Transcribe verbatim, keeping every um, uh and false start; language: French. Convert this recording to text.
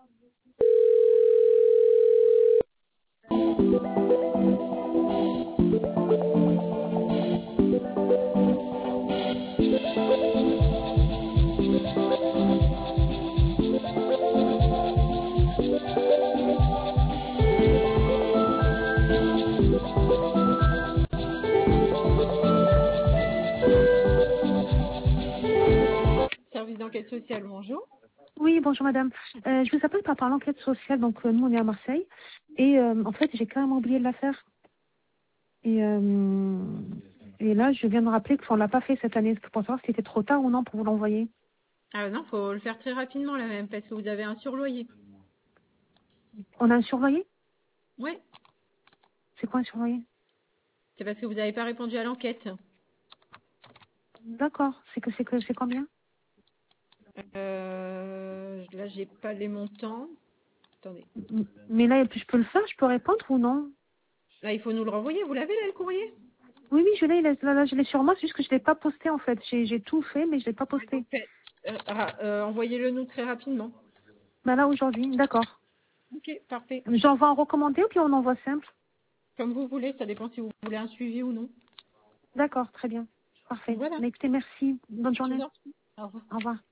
Service d'enquête sociale, bonjour. Oui, bonjour madame. Euh, je vous appelle par rapport à l'enquête sociale, donc euh, nous on est à Marseille. Et euh, en fait, j'ai carrément oublié de la faire. Et, euh, et là, je viens de me rappeler qu'on ne l'a pas fait cette année. C'est pour savoir si c'était trop tard ou non pour vous l'envoyer. Ah non, faut le faire très rapidement là même, parce que vous avez un surloyer. On a un surloyer? Ouais, C'est quoi un surloyer? c'est parce que vous n'avez pas répondu à l'enquête. D'accord. C'est que c'est que c'est combien? Euh, là, j'ai pas les montants. Attendez. M- Mais là, je peux le faire? Je peux répondre ou non? Là, il faut nous le renvoyer. Vous l'avez là, le courrier? Oui, oui, je l'ai. Là, là, là, je l'ai sur moi. C'est juste que je ne l'ai pas posté en fait. J'ai j'ai tout fait, mais je ne l'ai pas posté. Donc, faites- euh, ra- euh, envoyez-le nous très rapidement. Ben là, aujourd'hui. D'accord. Ok, parfait. J'envoie en recommandé ou bien on envoie simple? Comme vous voulez, ça dépend si vous voulez un suivi ou non. D'accord, très bien. Parfait. Voilà. Mais écoutez, merci. Bonne Je vous journée. en prie. Au revoir. Au revoir.